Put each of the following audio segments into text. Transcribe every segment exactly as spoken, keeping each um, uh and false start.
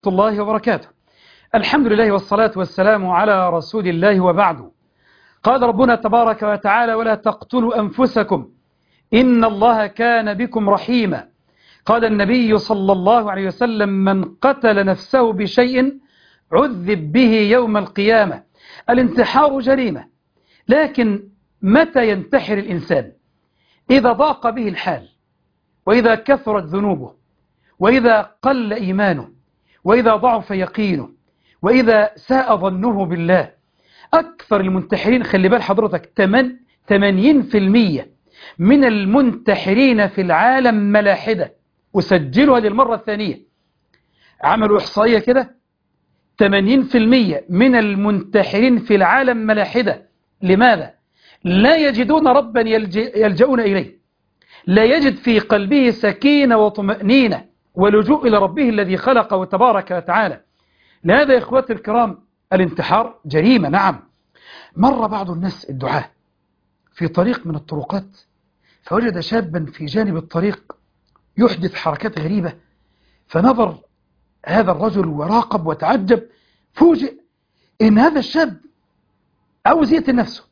الله وبركاته. الحمد لله والصلاة والسلام على رسول الله وبعد. قال ربنا تبارك وتعالى: ولا تقتلوا أنفسكم إن الله كان بكم رحيما. قال النبي صلى الله عليه وسلم: من قتل نفسه بشيء عذب به يوم القيامة. الانتحار جريمة، لكن متى ينتحر الإنسان؟ إذا ضاق به الحال، وإذا كثرت ذنوبه، وإذا قل إيمانه، وإذا ضعف يقينه، وإذا ساء ظنه بالله. أكثر المنتحرين، خلي بال حضرتك، ثمانين بالمئة من المنتحرين في العالم ملاحدة. وسجلوا هذه المرة الثانية، عملوا إحصائية كده: ثمانين بالمئة من المنتحرين في العالم ملاحدة. لماذا؟ لا يجدون ربا يلجؤون إليه، لا يجد في قلبه سكينة وطمأنينة ولجوء إلى ربه الذي خلقه تبارك وتعالى. لهذا يا إخواتي الكرام، الانتحار جريمة. نعم. مر بعض الناس الدعاة في طريق من الطرقات، فوجد شابا في جانب الطريق يحدث حركات غريبة، فنظر هذا الرجل وراقب وتعجب، فوجئ إن هذا الشاب عاوز يقتل نفسه،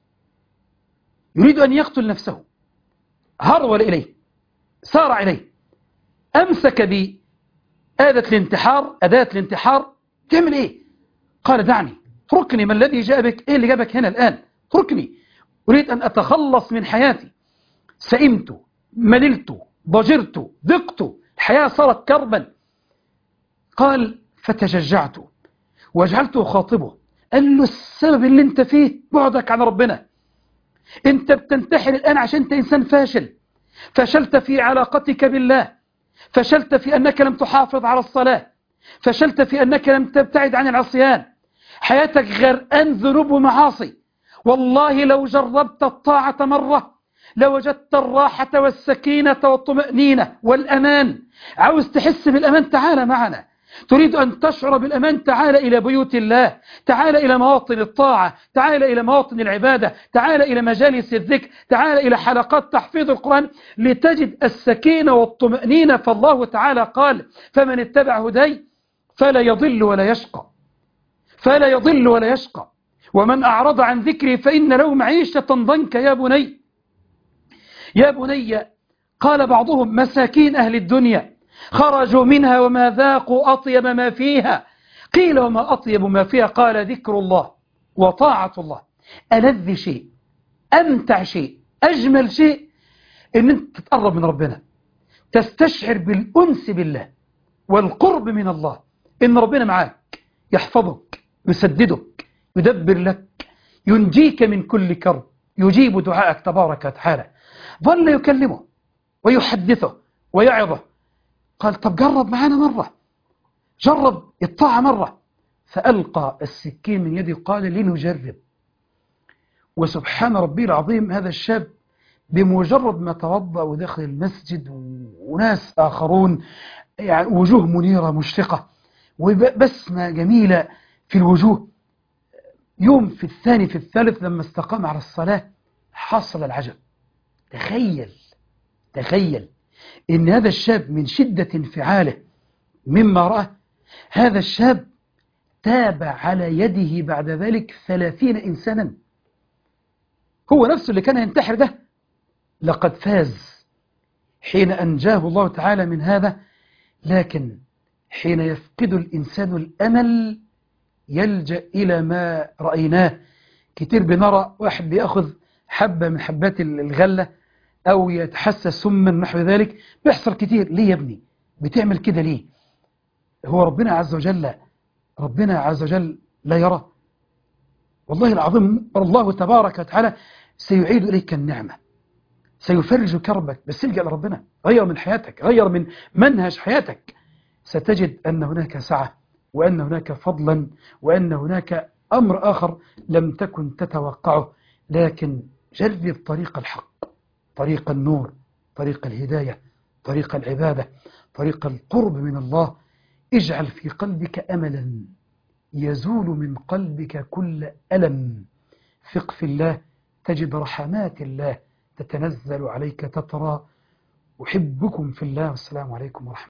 يريد أن يقتل نفسه. هرول إليه، سارع إليه، أمسك بآلة الانتحار، أداة الانتحار. تعمل إيه؟ قال: دعني، اتركني، ما الذي جاء بك؟ إيه اللي جابك هنا الآن؟ اتركني، أريد أن أتخلص من حياتي. سئمت، مللت، ضجرت، ضقت، الحياة صارت كربا. قال: فتشجعت وجعلت أخاطبه. قال له: السبب اللي انت فيه بعدك عن ربنا. انت بتنتحر الآن عشان انت إنسان فاشل، فشلت في علاقتك بالله، فشلت في أنك لم تحافظ على الصلاة، فشلت في أنك لم تبتعد عن العصيان، حياتك غرقان ذنوب ومعاصي. والله لو جربت الطاعة مرة لوجدت الراحة والسكينة والطمأنينة والأمان. عاوز تحس بالأمان؟ تعال معنا. تريد أن تشعر بالأمان؟ تعال إلى بيوت الله، تعال إلى مواطن الطاعة، تعال إلى مواطن العبادة، تعال إلى مجالس الذكر، تعال إلى حلقات تحفيظ القرآن لتجد السكينة والطمأنينة. فالله تعالى قال: فمن اتبع هداي فلا يضل ولا يشقى، فلا يضل ولا يشقى، ومن أعرض عن ذكري فإن له معيشة ضنكا. يا بني يا بني قال بعضهم: مساكين أهل الدنيا خرجوا منها وما ذاقوا أطيب ما فيها. قيل: وما أطيب ما فيها؟ قال: ذكر الله وطاعة الله. ألذ شيء، أمتع شيء، أجمل شيء إن أنت تتقرب من ربنا، تستشعر بالأنس بالله والقرب من الله، إن ربنا معاك، يحفظك، يسددك، يدبر لك، ينجيك من كل كرب، يجيب دعائك تبارك وتعالى. ظل يكلمه ويحدثه ويعظه. قال: طب جرب معانا مرة، جرب الطاعة مرة. فألقى السكين من يدي، قال: لنجرب. وسبحان ربي العظيم، هذا الشاب بمجرد ما توضأ ودخل المسجد، وناس آخرون، يعني وجوه منيرة مشرقة وبسمة جميلة في الوجوه. يوم في الثاني في الثالث لما استقام على الصلاة حصل العجب. تخيل تخيل إن هذا الشاب من شدة انفعاله مما رأى، هذا الشاب تاب على يده بعد ذلك ثلاثين إنسانا. هو نفسه اللي كان ينتحر ده لقد فاز حين أنجاه الله تعالى من هذا. لكن حين يفقد الإنسان الأمل يلجأ إلى ما رأيناه كتير. بنرى واحد بيأخذ حبة من حبات الغلة أو يتحسس سما نحو ذلك، بيحصل كتير. ليه يا ابني بتعمل كده ليه؟ هو ربنا عز وجل ربنا عز وجل لا يرى؟ والله العظيم الله تبارك وتعالى سيعيد إليك النعمة، سيفرج كربك، بس الجأ لربنا. غير من حياتك، غير من منهج حياتك، ستجد أن هناك سعة، وأن هناك فضلا، وأن هناك أمر آخر لم تكن تتوقعه. لكن جرب طريق الحق، طريق النور، طريق الهداية، طريق العبادة، طريق القرب من الله. اجعل في قلبك أملا يزول من قلبك كل ألم. ثق في الله تجد رحمات الله تتنزل عليك تترى. أحبكم في الله، والسلام عليكم ورحمة الله.